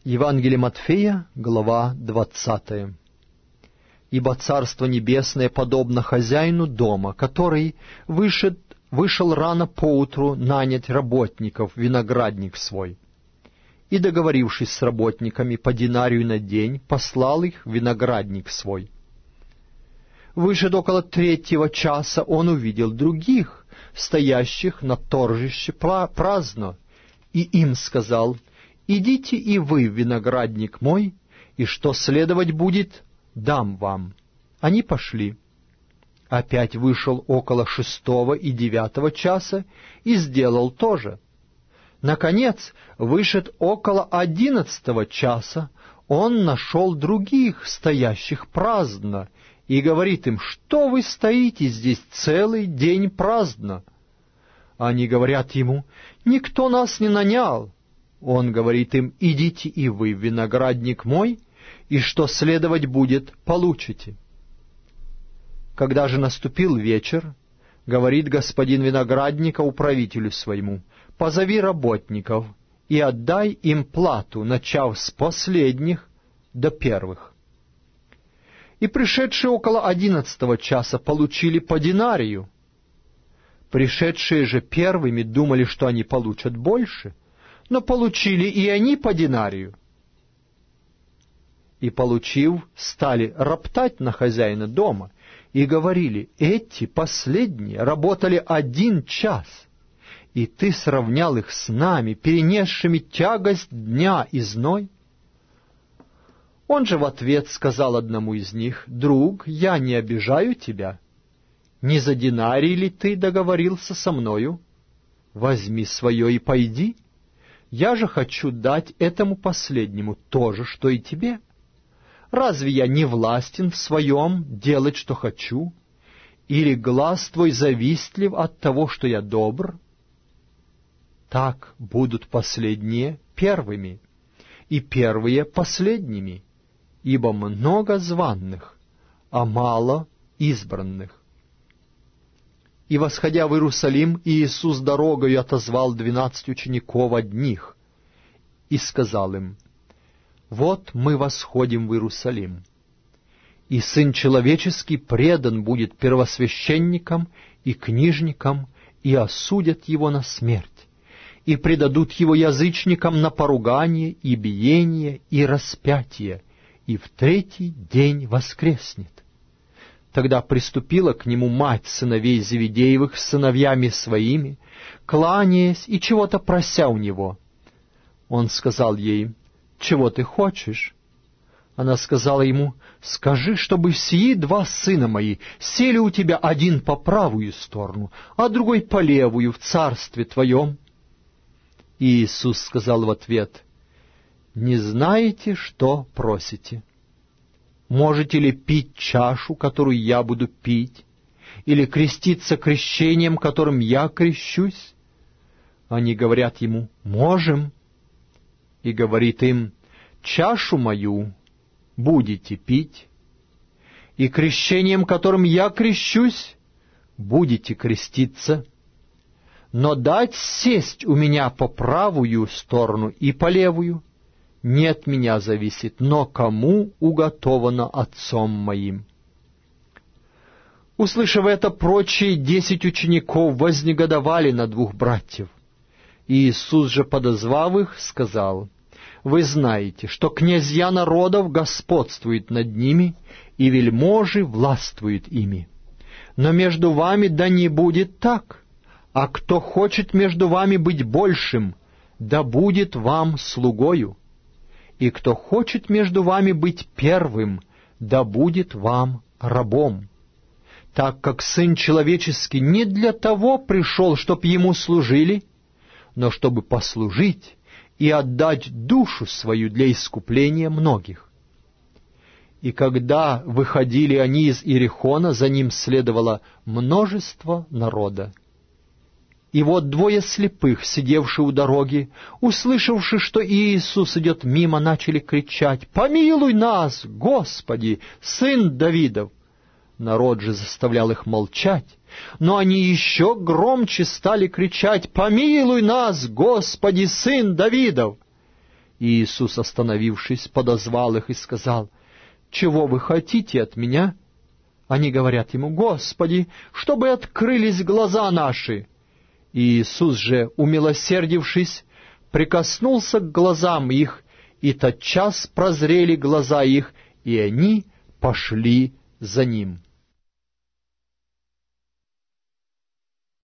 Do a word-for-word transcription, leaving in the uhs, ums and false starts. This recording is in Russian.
Евангелие Матфея, глава двадцатая. «Ибо Царство Небесное подобно хозяину дома, который вышед, вышел рано поутру нанять работников в виноградник свой, и, договорившись с работниками по динарию на день, послал их в виноградник свой. Вышед около третьего часа, он увидел других, стоящих на торжище праздно, и им сказал: идите и вы в виноградник мой, и что следовать будет, дам вам. Они пошли. Опять вышел около шестого и девятого часа и сделал то же. Наконец, вышед около одиннадцатого часа, он нашел других, стоящих праздно, и говорит им: что вы стоите здесь целый день праздно? Они говорят ему: никто нас не нанял. Он говорит им: идите и вы в виноградник мой, и что следовать будет, получите. Когда же наступил вечер, говорит господин виноградника управителю своему: позови работников и отдай им плату, начав с последних до первых. И пришедшие около одиннадцатого часа получили по динарию. Пришедшие же первыми думали, что они получат больше, но получили и они по динарию. И, получив, стали роптать на хозяина дома и говорили: эти последние работали один час, и ты сравнял их с нами, перенесшими тягость дня и зной. Он же в ответ сказал одному из них: друг, я не обижаю тебя. Не за динарий ли ты договорился со мною? Возьми свое и пойди. Я же хочу дать этому последнему то же, что и тебе. Разве я не властен в своем делать, что хочу? Или глаз твой завистлив от того, что я добр? Так будут последние первыми, и первые последними, ибо много званных, а мало избранных. И, восходя в Иерусалим, Иисус дорогою отозвал двенадцать учеников одних и сказал им: вот мы восходим в Иерусалим, и Сын Человеческий предан будет первосвященникам и книжникам, и осудят его на смерть, и предадут его язычникам на поругание и биение и распятие, и в третий день воскреснет. Тогда приступила к нему мать сыновей Зеведеевых с сыновьями своими, кланяясь и чего-то прося у него. Он сказал ей: чего ты хочешь? Она сказала ему: скажи, чтобы сии два сына мои сели у тебя, один по правую сторону, а другой по левую в царстве твоем. И Иисус сказал в ответ: не знаете, что просите? Можете ли пить чашу, которую я буду пить, или креститься крещением, которым я крещусь? Они говорят ему: можем. И говорит им: чашу мою будете пить, и крещением, которым я крещусь, будете креститься. Но дать сесть у меня по правую сторону и по левую не от меня зависит, но кому уготовано Отцом моим. Услышав это, прочие десять учеников вознегодовали на двух братьев. И Иисус же, подозвав их, сказал: вы знаете, что князья народов господствуют над ними, и вельможи властвуют ими. Но между вами да не будет так, а кто хочет между вами быть большим, да будет вам слугою. И кто хочет между вами быть первым, да будет вам рабом. Так как Сын Человеческий не для того пришел, чтоб Ему служили, но чтобы послужить и отдать душу свою для искупления многих. И когда выходили они из Иерихона, за ним следовало множество народа. И вот двое слепых, сидевшие у дороги, услышавши, что Иисус идет мимо, начали кричать: «Помилуй нас, Господи, Сын Давидов!» Народ же заставлял их молчать, но они еще громче стали кричать: «Помилуй нас, Господи, Сын Давидов!» И Иисус, остановившись, подозвал их и сказал: «Чего вы хотите от меня?» Они говорят ему: «Господи, чтобы открылись глаза наши». И Иисус же, умилосердившись, прикоснулся к глазам их, и тотчас прозрели глаза их, и они пошли за Ним.